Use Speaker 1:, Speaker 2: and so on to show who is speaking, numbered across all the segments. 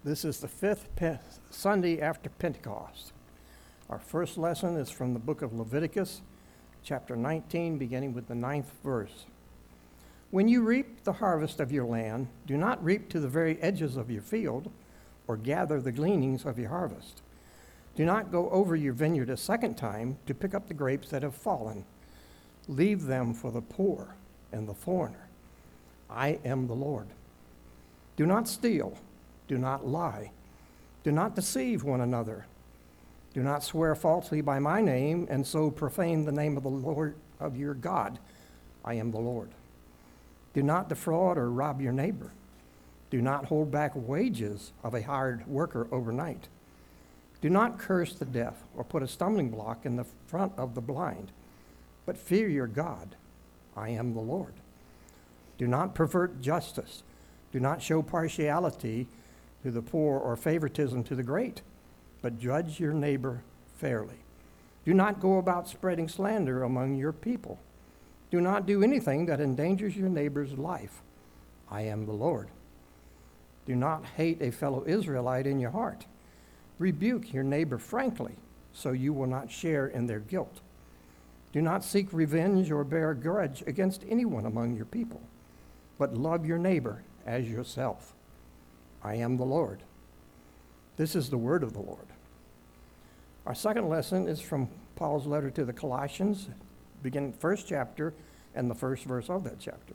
Speaker 1: This is the fifth Sunday after Pentecost. Our first lesson is from the book of Leviticus, chapter 19, beginning with the 9th verse. When you reap the harvest of your land, do not reap to the very edges of your field, or gather the gleanings of your harvest. Do not go over your vineyard a second time to pick up the grapes that have fallen. Leave them for the poor and the foreigner. I am the Lord. Do not steal. Do not lie. Do not deceive one another. Do not swear falsely by my name and so profane the name of the Lord of your God. I am the Lord. Do not defraud or rob your neighbor. Do not hold back wages of a hired worker overnight. Do not curse the deaf or put a stumbling block in the front of the blind, but fear your God. I am the Lord. Do not pervert justice. Do not show partiality to the poor or favoritism to the great, but judge your neighbor fairly. Do not go about spreading slander among your people. Do not do anything that endangers your neighbor's life. I am the Lord. Do not hate a fellow Israelite in your heart. Rebuke your neighbor frankly, so you will not share in their guilt. Do not seek revenge or bear a grudge against anyone among your people, but love your neighbor as yourself. I am the Lord. This is the word of the Lord. Our second lesson is from Paul's letter to the Colossians, beginning first chapter and the first verse of that chapter.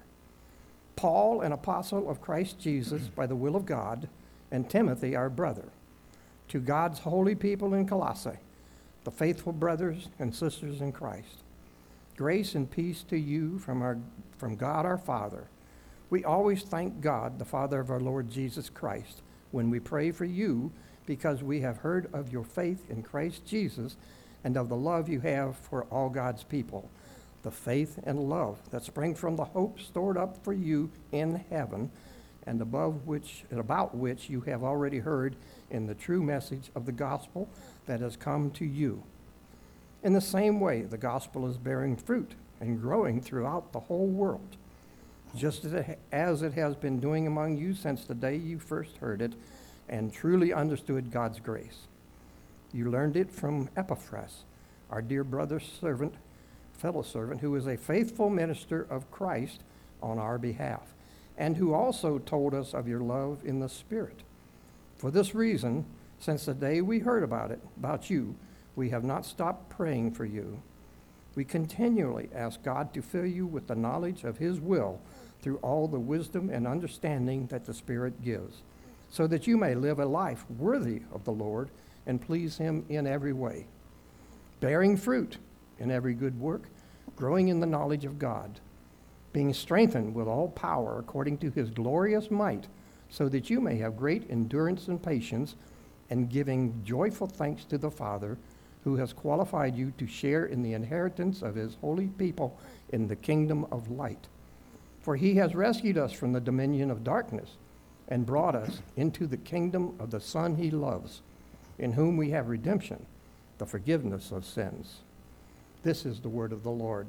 Speaker 1: Paul, an apostle of Christ Jesus by the will of God, and Timothy, our brother, to God's holy people in Colossae, the faithful brothers and sisters in Christ. Grace and peace to you from God our Father. We always thank God, the Father of our Lord Jesus Christ, when we pray for you, because we have heard of your faith in Christ Jesus and of the love you have for all God's people, the faith and love that spring from the hope stored up for you in heaven, and about which you have already heard in the true message of the gospel that has come to you. In the same way, the gospel is bearing fruit and growing throughout the whole world, just as it has been doing among you since the day you first heard it and truly understood God's grace. You learned it from Epaphras, our dear brother fellow servant, who is a faithful minister of Christ on our behalf, and who also told us of your love in the Spirit. For this reason, since the day we heard about you, we have not stopped praying for you. We continually ask God to fill you with the knowledge of his will through all the wisdom and understanding that the Spirit gives, so that you may live a life worthy of the Lord and please him in every way, bearing fruit in every good work, growing in the knowledge of God, being strengthened with all power according to his glorious might, so that you may have great endurance and patience, and giving joyful thanks to the Father, who has qualified you to share in the inheritance of his holy people in the kingdom of light. For he has rescued us from the dominion of darkness and brought us into the kingdom of the Son he loves, in whom we have redemption, the forgiveness of sins. This is the word of the Lord.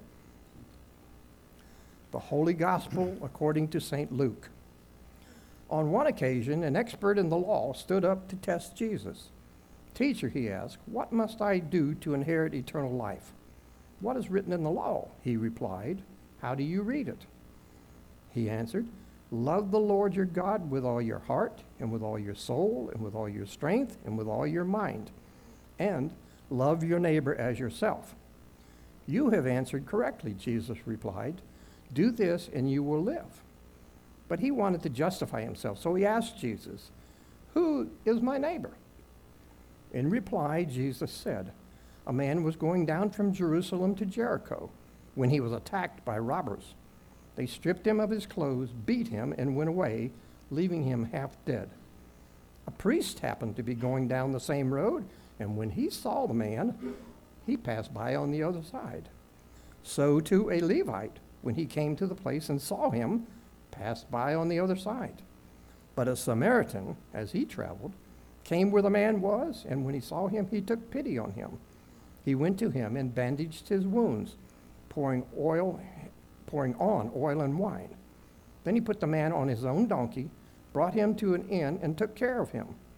Speaker 1: The Holy Gospel according to St. Luke. On one occasion, an expert in the law stood up to test Jesus. Teacher, he asked, what must I do to inherit eternal life? What is written in the law? He replied. How do you read it? He answered, love the Lord your God with all your heart and with all your soul and with all your strength and with all your mind, and love your neighbor as yourself. You have answered correctly, Jesus replied. Do this and you will live. But he wanted to justify himself, so he asked Jesus, who is my neighbor? In reply, Jesus said, a man was going down from Jerusalem to Jericho when he was attacked by robbers. They stripped him of his clothes, beat him, and went away, leaving him half dead. A priest happened to be going down the same road, and when he saw the man, he passed by on the other side. So too a Levite, when he came to the place and saw him, passed by on the other side. But a Samaritan, as he traveled, came where the man was, and when he saw him, he took pity on him. He went to him and bandaged his wounds, pouring on oil and wine. Then he put the man on his own donkey, brought him to an inn, and took care of him.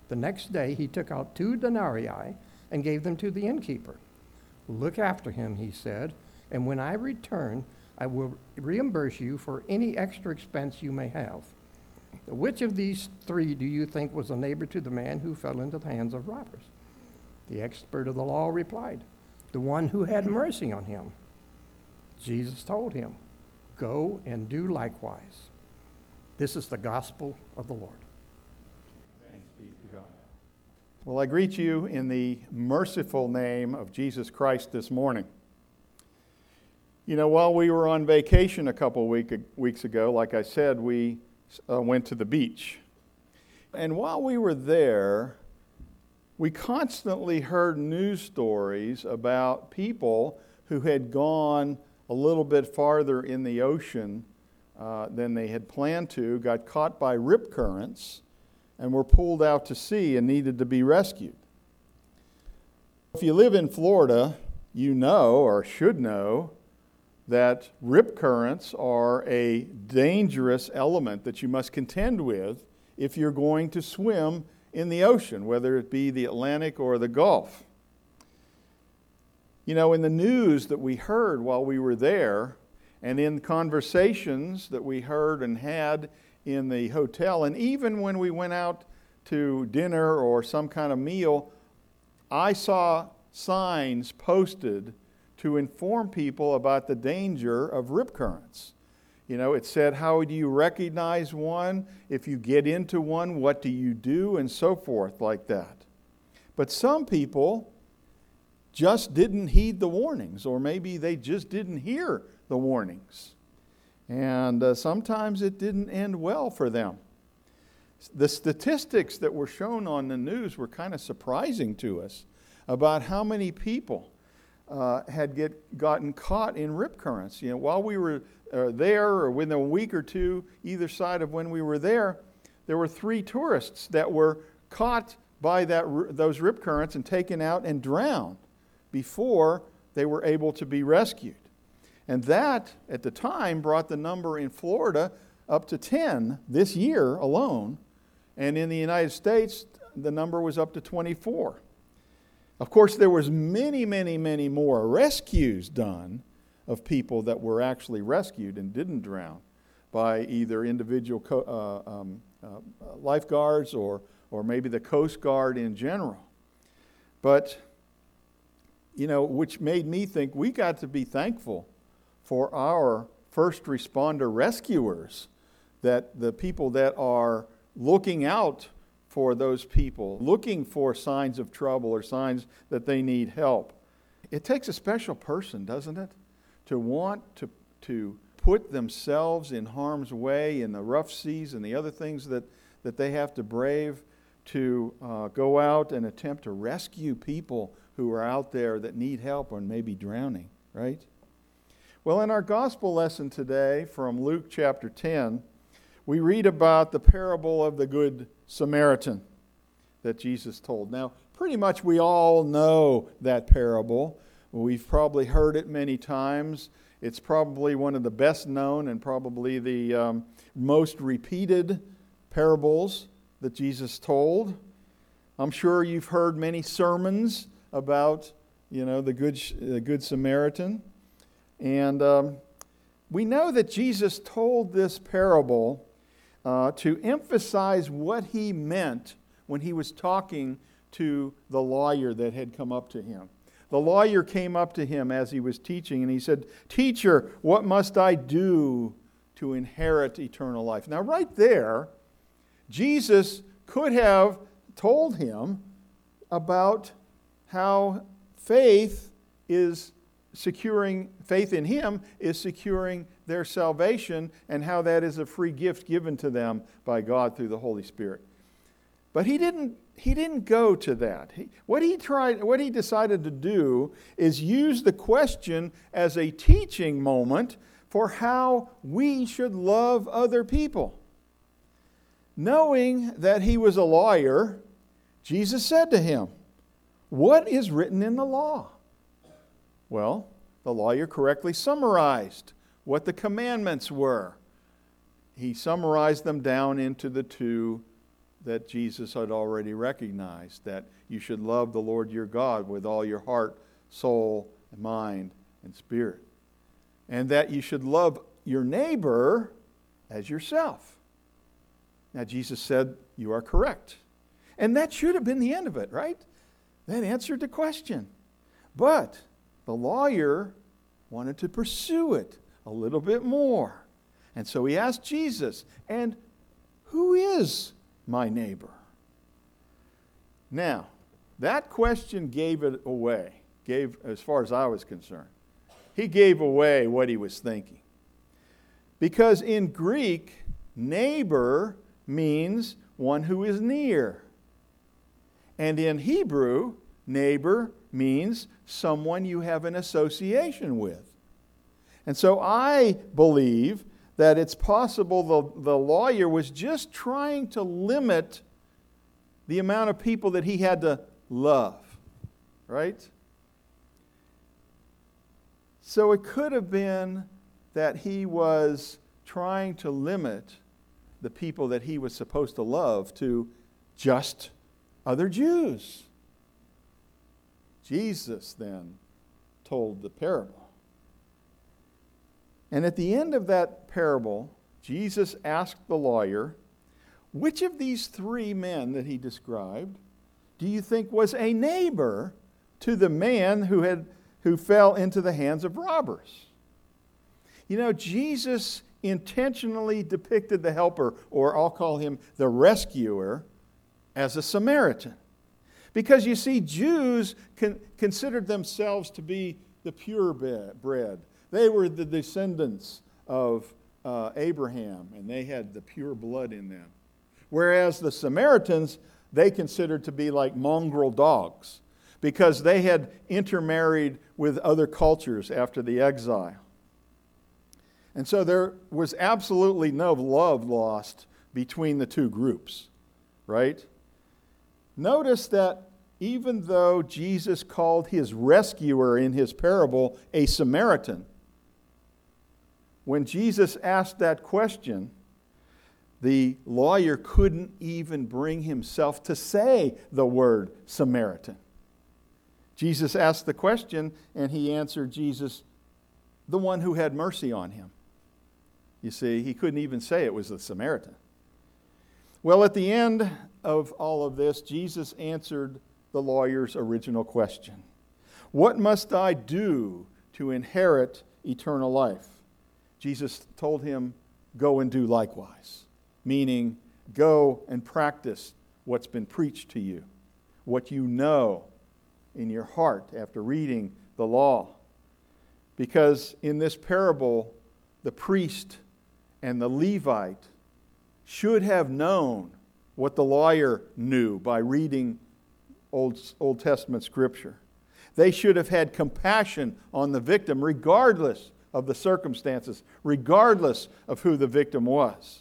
Speaker 1: The next day he took out 2 denarii and gave them to the innkeeper. Look after him, he said, and when I return, I will reimburse you for any extra expense you may have. Which of these 3 do you think was a neighbor to the man who fell into the hands of robbers? The expert of the law replied, the one who had mercy on him. Jesus told him, go and do likewise. This is the gospel of the Lord.
Speaker 2: Thanks be to God. Well, I greet you in the merciful name of Jesus Christ this morning. You know, while we were on vacation a couple weeks ago, like I said, we went to the beach. And while we were there, we constantly heard news stories about people who had gone a little bit farther in the ocean than they had planned to, got caught by rip currents, and were pulled out to sea and needed to be rescued. If you live in Florida, you know or should know that rip currents are a dangerous element that you must contend with if you're going to swim in the ocean, whether it be the Atlantic or the Gulf. You know, in the news that we heard while we were there, and in conversations that we heard and had in the hotel, and even when we went out to dinner or some kind of meal, I saw signs posted to inform people about the danger of rip currents. You know, it said, how do you recognize one? If you get into one, what do you do? And so forth like that. But some people just didn't heed the warnings, or maybe they just didn't hear the warnings. And sometimes it didn't end well for them. The statistics that were shown on the news were kind of surprising to us about how many people had gotten caught in rip currents. You know, while we were there, or within a week or two, either side of when we were there were 3 tourists that were caught by those rip currents and taken out and drowned before they were able to be rescued. And that, at the time, brought the number in Florida up to 10 this year alone. And in the United States, the number was up to 24. Of course, there was many, many, many more rescues done of people that were actually rescued and didn't drown by either individual lifeguards or maybe the Coast Guard in general. But, you know, which made me think we got to be thankful for our first responder rescuers, that the people that are looking out for those people, looking for signs of trouble or signs that they need help. It takes a special person, doesn't it, to want to put themselves in harm's way in the rough seas and the other things that they have to brave to go out and attempt to rescue people who are out there that need help or maybe drowning, right? Well, in our gospel lesson today from Luke chapter 10, we read about the parable of the Good Samaritan that Jesus told. Now, pretty much we all know that parable. We've probably heard it many times. It's probably one of the best known and probably the most repeated parables that Jesus told. I'm sure you've heard many sermons about, you know, the Good Samaritan. And we know that Jesus told this parable to emphasize what he meant when he was talking to the lawyer that had come up to him. The lawyer came up to him as he was teaching, and he said, "Teacher, what must I do to inherit eternal life?" Now, right there, Jesus could have told him about how faith in him is securing their salvation, and how that is a free gift given to them by God through the Holy Spirit. But he didn't go to that. What he decided to do is use the question as a teaching moment for how we should love other people. Knowing that he was a lawyer, Jesus said to him, "What is written in the law?" Well, the lawyer correctly summarized what the commandments were. He summarized them down into the 2 that Jesus had already recognized, that you should love the Lord your God with all your heart, soul, mind, and spirit. And that you should love your neighbor as yourself. Now, Jesus said, you are correct. And that should have been the end of it, right? That answered the question. But the lawyer wanted to pursue it a little bit more. And so he asked Jesus, and who is my neighbor? Now, that question gave it away, as far as I was concerned. He gave away what he was thinking. Because in Greek, neighbor means one who is near. And in Hebrew, neighbor means someone you have an association with. And so I believe that it's possible the lawyer was just trying to limit the amount of people that he had to love, right? So it could have been that he was trying to limit the people that he was supposed to love to just other Jews. Jesus then told the parable. And at the end of that parable, Jesus asked the lawyer, which of these three men that he described do you think was a neighbor to the man who fell into the hands of robbers? You know, Jesus intentionally depicted the helper, or I'll call him the rescuer, as a Samaritan. Because you see, Jews considered themselves to be the purebred. They were the descendants of Abraham, and they had the pure blood in them. Whereas the Samaritans, they considered to be like mongrel dogs, because they had intermarried with other cultures after the exile. And so there was absolutely no love lost between the two groups, right? Notice that even though Jesus called his rescuer in his parable a Samaritan, when Jesus asked that question, the lawyer couldn't even bring himself to say the word Samaritan. Jesus asked the question, and he answered Jesus, the one who had mercy on him. You see, he couldn't even say it was the Samaritan. Well, at the end of all of this, Jesus answered the lawyer's original question. What must I do to inherit eternal life? Jesus told him, go and do likewise. Meaning, go and practice what's been preached to you, what you know in your heart after reading the law. Because in this parable, the priest and the Levite should have known what the lawyer knew by reading Old Testament scripture. They should have had compassion on the victim regardless of the circumstances, regardless of who the victim was.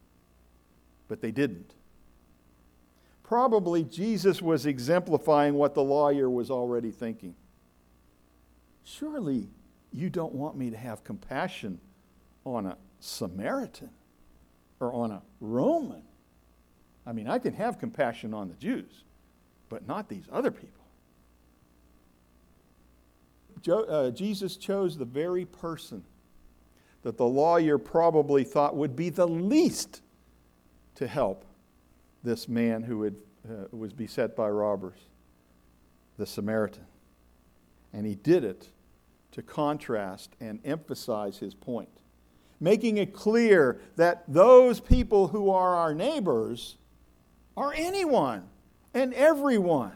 Speaker 2: But they didn't. Probably Jesus was exemplifying what the lawyer was already thinking. Surely you don't want me to have compassion on a Samaritan or on a Roman. I mean, I can have compassion on the Jews, but not these other people. Jesus chose the very person that the lawyer probably thought would be the least to help this man who was beset by robbers, the Samaritan. And he did it to contrast and emphasize his point, making it clear that those people who are our neighbors are anyone and everyone.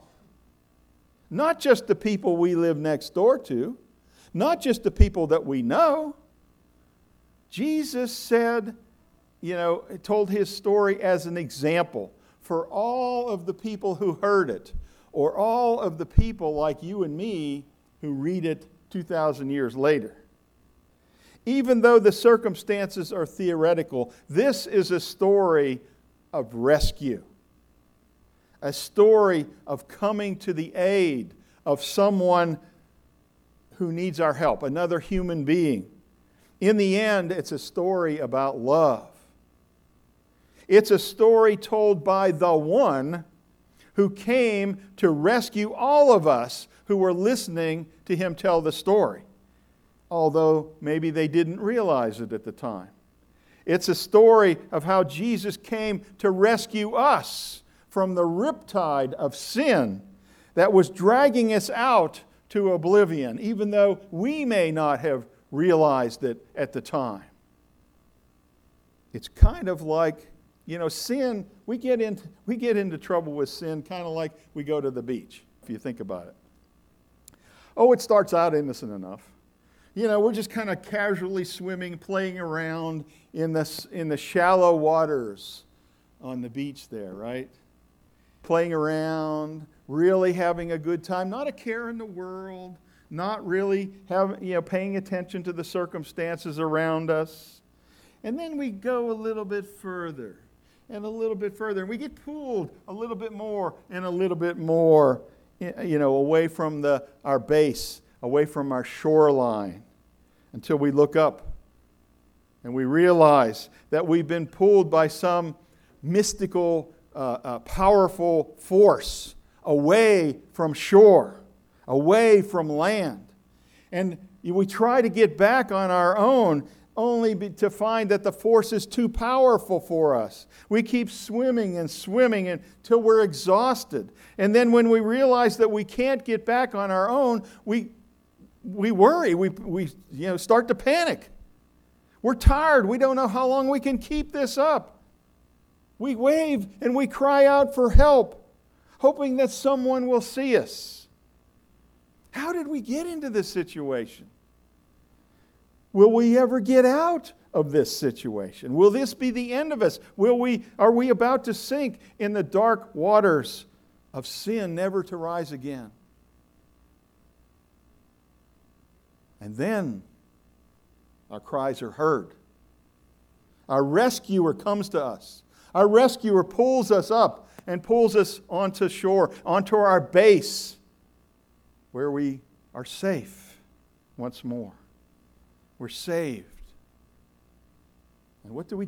Speaker 2: Not just the people we live next door to, not just the people that we know. Jesus said, told his story as an example for all of the people who heard it, or all of the people like you and me who read it 2,000 years later. Even though the circumstances are theoretical, this is a story of rescue. A story of coming to the aid of someone who needs our help, another human being. In the end, it's a story about love. It's a story told by the one who came to rescue all of us who were listening to him tell the story, although maybe they didn't realize it at the time. It's a story of how Jesus came to rescue us from the riptide of sin that was dragging us out to oblivion, even though we may not have realized it at the time. It's kind of like, sin, we get into trouble with sin kind of like we go to the beach, if you think about it. Oh, it starts out innocent enough. We're just kind of casually swimming, playing around in the shallow waters on the beach there, right? Playing around, really having a good time, not a care in the world, not really paying attention to the circumstances around us. And then we go a little bit further and a little bit further, and we get pulled a little bit more and a little bit more, away from our base, away from our shoreline, until we look up and we realize that we've been pulled by some mystical, powerful force away from shore, away from land. And we try to get back on our own, only to find that the force is too powerful for us. We keep swimming and swimming until we're exhausted. And then when we realize that we can't get back on our own, we worry. We start to panic. We're tired. We don't know how long we can keep this up. We wave and we cry out for help, hoping that someone will see us. How did we get into this situation? Will we ever get out of this situation? Will this be the end of us? Are we about to sink in the dark waters of sin, never to rise again? And then our cries are heard. Our rescuer comes to us. Our rescuer pulls us up and pulls us onto shore, onto our base, where we are safe once more. We're saved. And what do?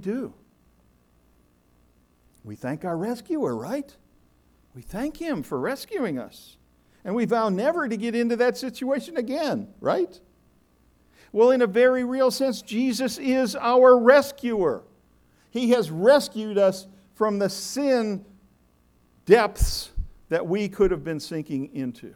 Speaker 2: We thank our rescuer, right? We thank him for rescuing us. And we vow never to get into that situation again, right? Well, in a very real sense, Jesus is our rescuer. He has rescued us from the sin depths that we could have been sinking into.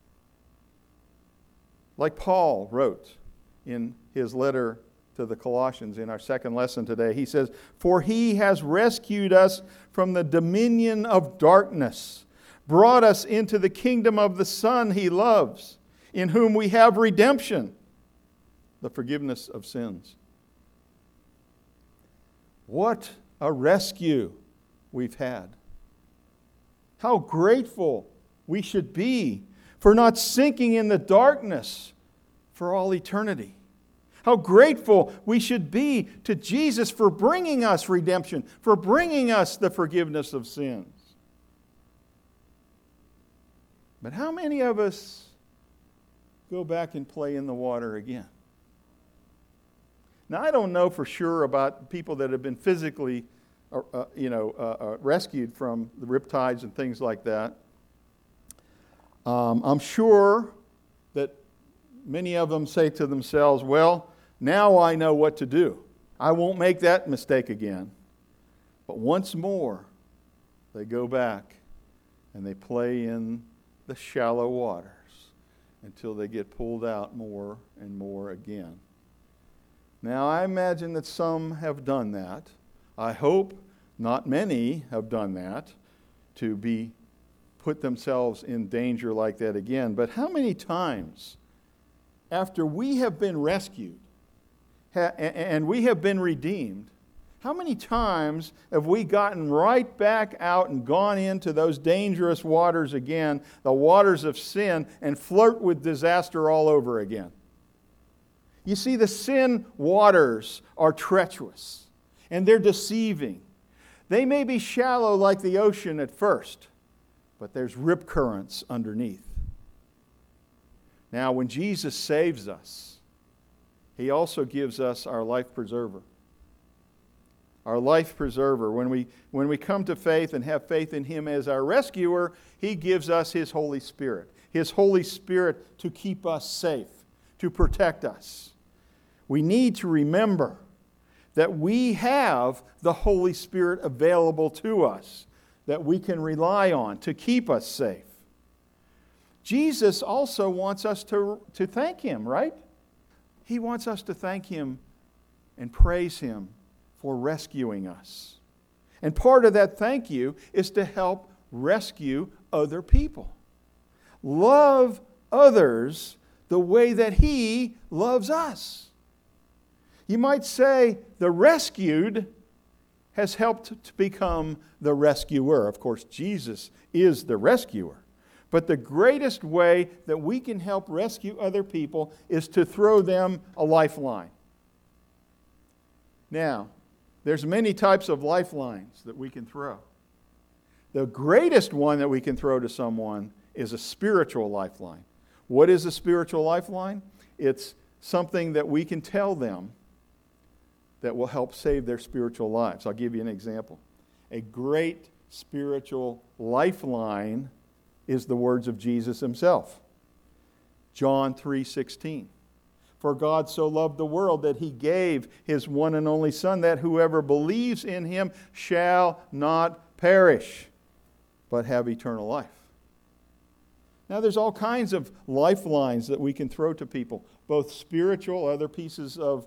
Speaker 2: Like Paul wrote in his letter to the Colossians in our second lesson today, he says, "For he has rescued us from the dominion of darkness, brought us into the kingdom of the Son he loves, in whom we have redemption, the forgiveness of sins." What a rescue we've had. How grateful we should be for not sinking in the darkness for all eternity. How grateful we should be to Jesus for bringing us redemption, for bringing us the forgiveness of sins. But how many of us go back and play in the water again? Now, I don't know for sure about people that have been physically rescued from the riptides and things like that. I'm sure that many of them say to themselves, well, now I know what to do. I won't make that mistake again. But once more, they go back and they play in the shallow waters until they get pulled out more and more again. Now, I imagine that some have done that. I hope not many have done that to put themselves in danger like that again. But how many times after we have been rescued and we have been redeemed, how many times have we gotten right back out and gone into those dangerous waters again, the waters of sin, and flirt with disaster all over again? You see, the sin waters are treacherous and they're deceiving. They may be shallow like the ocean at first, but there's rip currents underneath. Now, when Jesus saves us, he also gives us our life preserver. our life preserver. When we come to faith and have faith in Him as our rescuer, He gives us His Holy Spirit. His Holy Spirit to keep us safe, to protect us. We need to remember that we have the Holy Spirit available to us that we can rely on to keep us safe. Jesus also wants us to thank Him, right? He wants us to thank Him and praise Him for rescuing us. And part of that thank you is to help rescue other people. Love others the way that He loves us. You might say the rescued has helped to become the rescuer. Of course, Jesus is the rescuer. But the greatest way that we can help rescue other people is to throw them a lifeline. Now, there's many types of lifelines that we can throw. The greatest one that we can throw to someone is a spiritual lifeline. What is a spiritual lifeline? It's something that we can tell them that will help save their spiritual lives. I'll give you an example. A great spiritual lifeline is the words of Jesus Himself. John 3:16. For God so loved the world that He gave His one and only Son, that whoever believes in Him shall not perish, but have eternal life. Now there's all kinds of lifelines that we can throw to people, both spiritual, other pieces of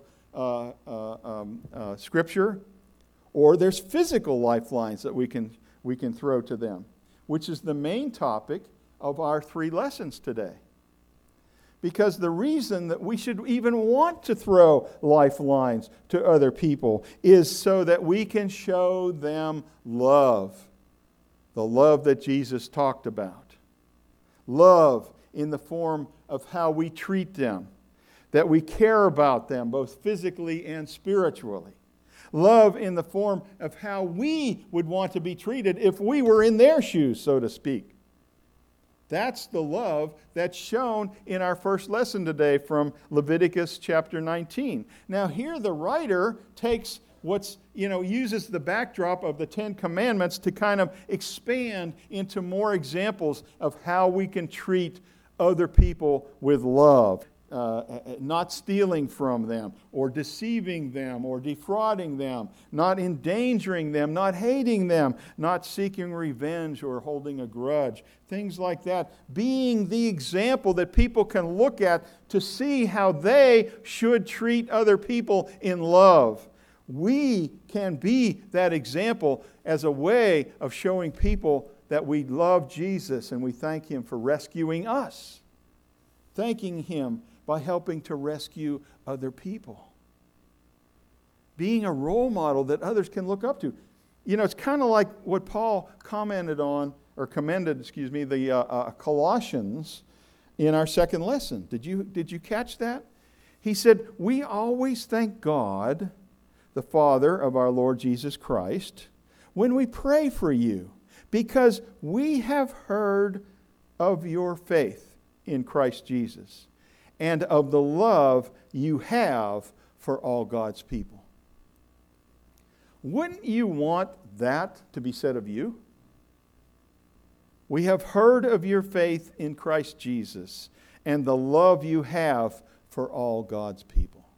Speaker 2: Scripture, or there's physical lifelines that we can throw to them, which is the main topic of our 3 lessons today. Because the reason that we should even want to throw lifelines to other people is so that we can show them love. The love that Jesus talked about. Love in the form of how we treat them. That we care about them, both physically and spiritually. Love in the form of how we would want to be treated if we were in their shoes, so to speak. That's the love that's shown in our first lesson today from Leviticus chapter 19. Now here the writer takes uses the backdrop of the 10 Commandments to kind of expand into more examples of how we can treat other people with love. Not stealing from them, or deceiving them, or defrauding them, not endangering them, not hating them, not seeking revenge or holding a grudge. Things like that. Being the example that people can look at to see how they should treat other people in love. We can be that example as a way of showing people that we love Jesus and we thank Him for rescuing us. Thanking Him by helping to rescue other people. Being a role model that others can look up to. It's kind of like what Paul commended the Colossians in our second lesson. Did you catch that? He said, we always thank God, the Father of our Lord Jesus Christ, when we pray for you, because we have heard of your faith in Christ Jesus, and of the love you have for all God's people. Wouldn't you want that to be said of you? We have heard of your faith in Christ Jesus and the love you have for all God's people.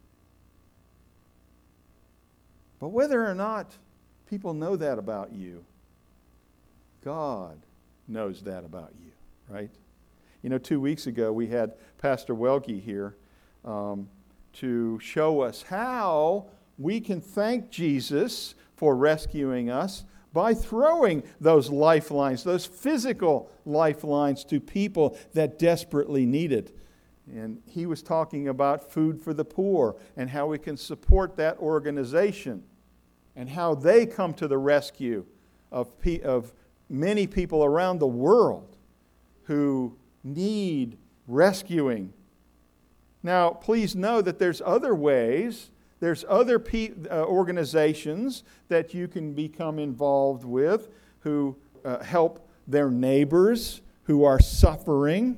Speaker 2: But whether or not people know that about you, God knows that about you, right? 2 weeks ago we had Pastor Welke here to show us how we can thank Jesus for rescuing us by throwing those lifelines, those physical lifelines to people that desperately need it. And he was talking about Food for the Poor and how we can support that organization and how they come to the rescue of many people around the world who need rescuing. Now, please know that there's other ways, there's other organizations that you can become involved with who help their neighbors who are suffering.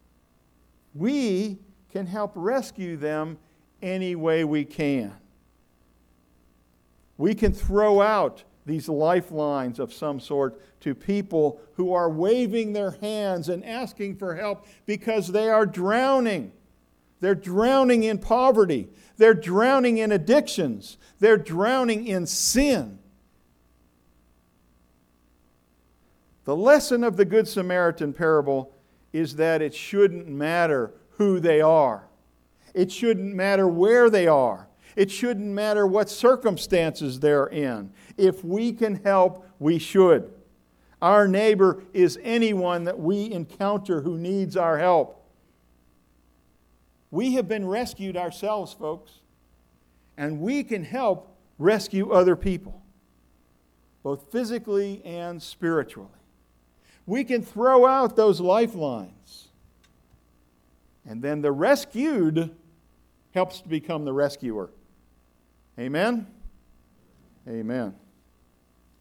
Speaker 2: We can help rescue them any way we can. We can throw out these lifelines of some sort to people who are waving their hands and asking for help because they are drowning. They're drowning in poverty. They're drowning in addictions. They're drowning in sin. The lesson of the Good Samaritan parable is that it shouldn't matter who they are. It shouldn't matter where they are. It shouldn't matter what circumstances they're in. If we can help, we should. Our neighbor is anyone that we encounter who needs our help. We have been rescued ourselves, folks, and we can help rescue other people, both physically and spiritually. We can throw out those lifelines, and then the rescued helps to become the rescuer. Amen? Amen.